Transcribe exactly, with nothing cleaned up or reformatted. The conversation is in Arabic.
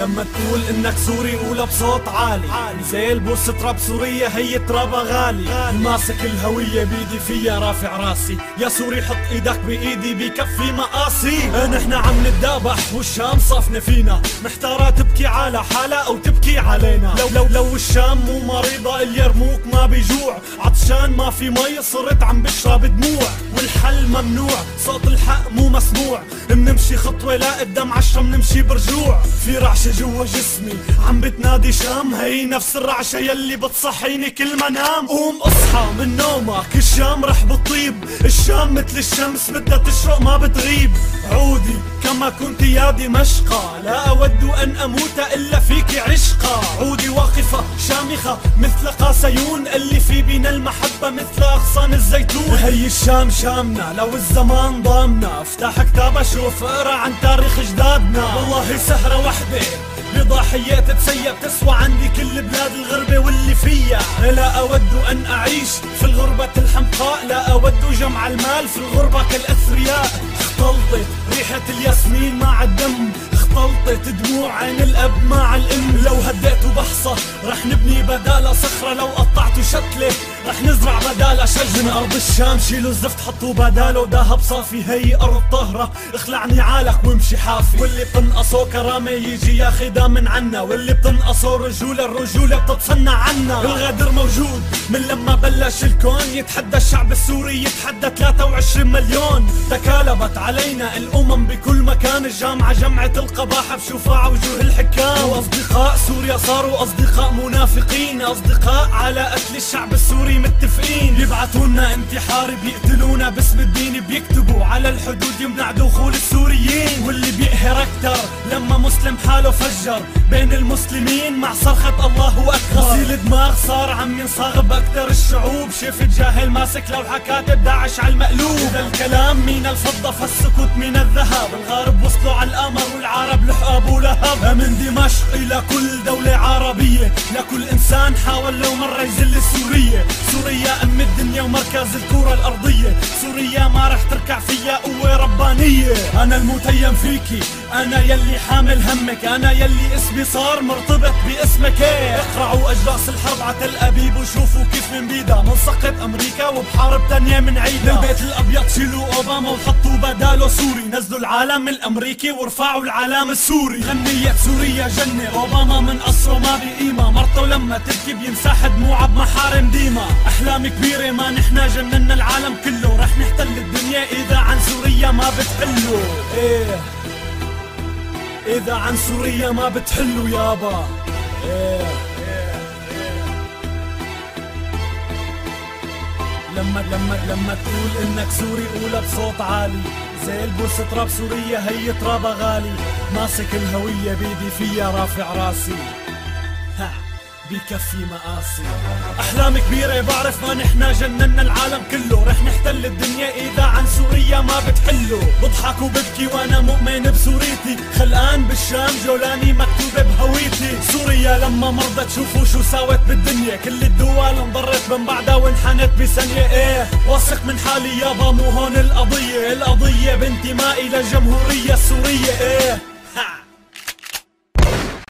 لما تقول انك سوري قولها بصوت عالي، زي البوس تراب سوريا هي ترابها غالي. ماسك الهوية بيدي فيها رافع راسي، يا سوري حط ايدك بايدي بكفي مقاسي. نحنا عم نتدابح والشام صافنة فينا، محتارة تبكي على حالها او تبكي علينا. لو لو لو الشام مو مريضة اليرموك ما بيجوع، عطشان ما في مي صرت عم بشرب دموع. والحل ممنوع، صوت الحق مو مسموع، منمشي خطوة لا قدام عشرة منمشي برجوع. في رعشة جوا جسمي عم بتنادي شام، هي نفس الرعشة يلي بتصحيني كل ما نام. قوم اصحى من نومك، الشام رح بطيب، الشام مثل الشمس بدها تشرق ما بتغيب. عودي كما كنت يا دمشقة، لا أود أن أموت إلا فيك عشقا. عودي واقفة شامخة مثل قاسيون، اللي في بينا المحبة مثل أغصان الزيتون. هي الشام شامنا لو الزمان ضامنا، افتح كتاب اشوف اقرا عن تاريخ اجدادنا. والله سهرة وحدة بضحيات تسيب تسوى عندي كل بلاد الغربة واللي فيها. لا أود أن أعيش في الغربة الحمقاء، لا أود جمع المال في الغربة كالأثرياء. اختلطت ريحة الياسمين مع الدم، اختلطت دموع عين الأب مع الأم. لو هديته بحصة رح نبني بدالة صخرة، لو قطعته شتلة رح نزرع بدالة شجر. من أرض الشام شيلوا الزفت حطوا بداله دهب صافي، هي أرض طهرة اخلع نعالك وامشي حافي. واللي بتنقصه كرامة يجي ياخدها من عنا، واللي بتنقصه رجولة الرجولة بتتصنع عنا. الغدر موجود من لما بلش الكون، يتحدى الشعب السوري يتحدى ثلاثة وعشرين مليون. تكالبت علينا الأمم بكل مكان، الجامعة جمعة القباحة بشوفها وجوه الحكام. وأصدقاء سوريا صاروا أصدقاء منافقين، أصدقاء على قتل الشعب السوري متفقين. يبعثونا انتحار بيقتلونا باسم الدين، بيكتبوا على الحدود يمنع دخول السوريين. واللي بيقهر أكتر لما مسلم حاله فجر بين المسلمين مع صرخة الله أكبر. غسيل دماغ صار عم ينصاغ بأكتر الشعوب، شفت جاهل ماسك لوحة كاتب داعش على المقلوب. إذا الكلام من الفضة فالسكوت من الذهب، الغرب وصلوا على القمر والعرب لحقوا أبو لهب. من دمشق إلى كل دولة عربية، لكل إنسان حاول لو مرة يذل سوريا. سوريا أم الدنيا ومركز الكرة الأرضية، سوريا ما رح تركع فيها قوة ربانية. أنا المتيم فيكي، أنا يلي حامل همك، أنا يلي اسمي صار مرتبط باسمك. اقرعوا أجراس الحرب على تل أبيب وشوفوا كيف من بيدا منسقط أمريكا وبحارب تانية من عيدا. البيت الأبيض شيلوا أوباما وحطوا بداله سوري، نزلوا العالم الأمريكي ورفعوا العلام السوري. غنية سوريا جنة، أوباما من قصره ما بقيمة، مرته لما تبكي بيمسح دموعها بمحارم ديما. أحلام كبيرة ما نحنا جننا العالم كله، رح نحتل الدنيا إذا عن سوريا ما بتحلوا. إيه إذا عن سوريا ما بتحلوا يابا. إيه لما لما لما تقول انك سوري قولها بصوت عالي، زي البوس تراب سوريا هي ترابها غالي. ماسك الهوية بيدي فيها رافع راسي، ها بكفي مقاسي. أحلام كبيرة بعرف ما نحنا جننا العالم كله، رح نحتل الدنيا إذا عن سوريا ما بتحلوا. بضحك وببكي وأنا مؤمن بسوريتي، خلقان بالشام جولاني مكتوبة بهويتي. سوريا لما مرضت شوفوا شو ساوت بالدنيا، كل الدول انضرت من بعدها وانحنت بثانية. ايه واثق من حالي يابا مو هون القضية، القضية بانتمائي للجمهورية السورية. ايه